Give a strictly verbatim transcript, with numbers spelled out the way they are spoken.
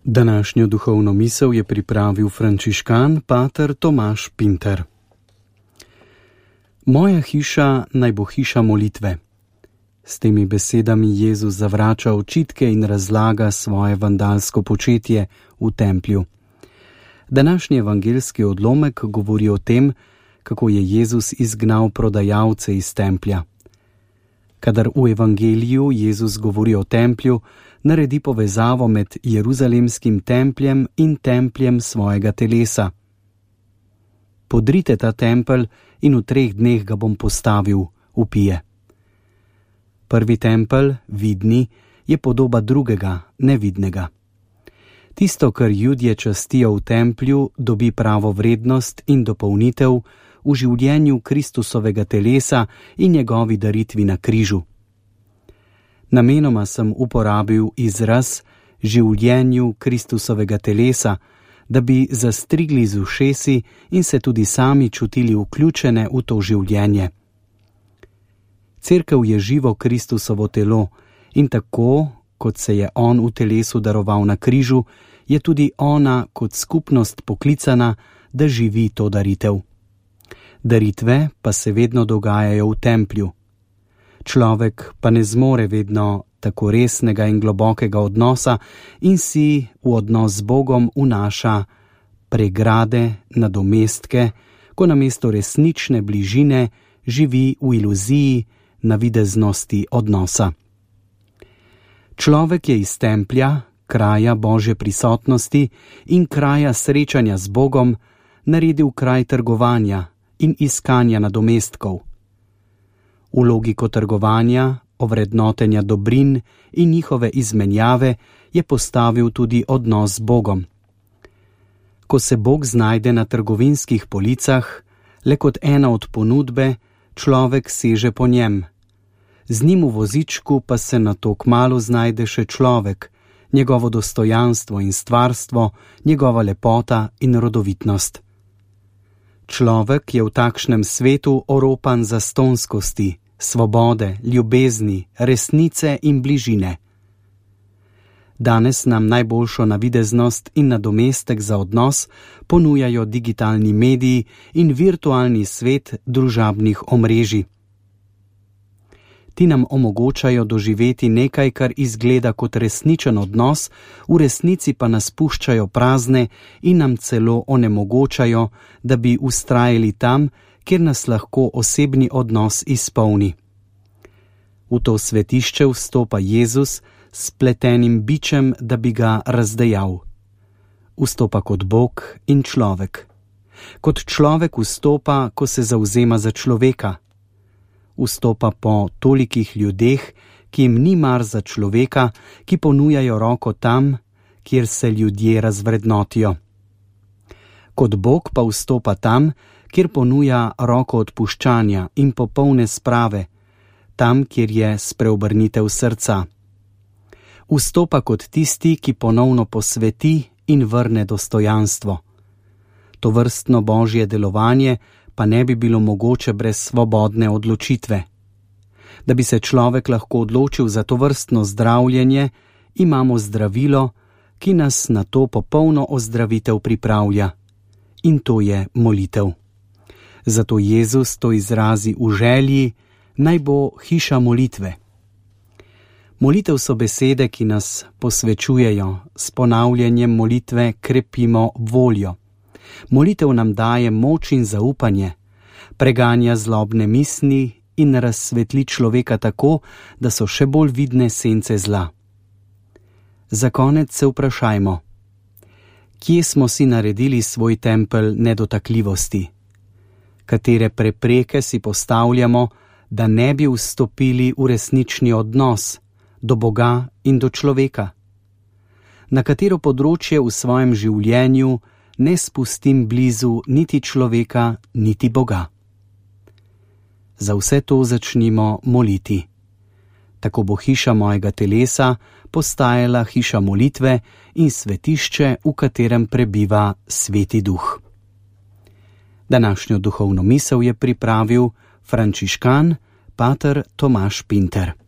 Današnjo duhovno misel je pripravil frančiškan pater Tomaž Pinter. Moja hiša naj bo hiša molitve. S temi besedami Jezus zavrača očitke in razlaga svoje vandalsko početje v templju. Današnji evangeljski odlomek govori o tem, kako je Jezus izgnal prodajalce iz templja. Kadar v evangeliju Jezus govori o templju, naredi povezavo med jeruzalemskim templjem in templjem svojega telesa. Podrite ta tempelj in v treh dneh ga bom postavil, vpije. Prvi tempelj, vidni, je podoba drugega, nevidnega. Tisto, kar Judje častijo v templju, dobi pravo vrednost in dopolnitev v življenju Kristusovega telesa in njegovi daritvi na križu. Namenoma sem uporabil izraz življenju Kristusovega telesa, da bi zastrigli z ušesi in se tudi sami čutili vključene v to življenje. Cerkev je živo Kristusovo telo in tako, kot se je on v telesu daroval na križu, je tudi ona kot skupnost poklicana, da živi to daritev. Daritve pa se vedno dogajajo v templju. Človek pa ne zmore vedno tako resnega in globokega odnosa in si v odnos z Bogom vnaša pregrade, nadomestke, ko namesto resnične bližine živi v iluziji navideznosti odnosa. Človek je iz templja, kraja Božje prisotnosti in kraja srečanja z Bogom naredil kraj trgovanja in iskanja nadomestkov. V logiko trgovanja, ovrednotenja dobrin in njihove izmenjave je postavil tudi odnos z Bogom. Ko se Bog znajde na trgovinskih policah, le kot ena od ponudbe, človek seže po njem. Z njim v vozičku pa se nato kmalu znajde še človek, njegovo dostojanstvo in stvarstvo, njegova lepota in rodovitnost. Človek je v takšnem svetu oropan zastonskosti, svobode, ljubezni, resnice in bližine. Danes nam najboljšo navideznost in nadomestek za odnos ponujajo digitalni mediji in virtualni svet družabnih omrežij. Ti nam omogočajo doživeti nekaj, kar izgleda kot resničen odnos, v resnici pa nas puščajo prazne in nam celo onemogočajo, da bi vztrajali tam, kjer nas lahko osebni odnos izpolni. V to svetišče vstopa Jezus s pletenim bičem, da bi ga razdejal. Vstopa kot Bog in človek. Kot človek vstopa, ko se zavzema za človeka. Vstopa po tolikih ljudeh, ki jim ni mar za človeka, ki ponujajo roko tam, kjer se ljudje razvrednotijo. Kot Bog pa vstopa tam, kjer ponuja roko odpuščanja in popolne sprave, tam, kjer je spreobrnitev srca. Vstopa kot tisti, ki ponovno posveti in vrne dostojanstvo. Tovrstno Božje delovanje pa ne bi bilo mogoče brez svobodne odločitve. Da bi se človek lahko odločil za tovrstno zdravljenje, imamo zdravilo, ki nas na to popolno ozdravitev pripravlja. In to je molitev. Zato Jezus to izrazi v želji, naj bo hiša molitve. Molitev so besede, ki nas posvečujejo, s ponavljanjem molitve krepimo voljo. Molitev nam daje moč in zaupanje, preganja zlobne misli in razsvetli človeka tako, da so še bolj vidne sence zla. Za konec se vprašajmo, kje smo si naredili svoj tempelj nedotakljivosti? Katere prepreke si postavljamo, da ne bi vstopili v resnični odnos do Boga in do človeka? Na katero področje v svojem življenju ne spustim blizu niti človeka, niti Boga? Za vse to začnimo moliti. Tako bo hiša mojega telesa postajala hiša molitve in svetišče, v katerem prebiva Sveti Duh. Današnjo duhovno misel je pripravil frančiškan pater Tomaž Pinter.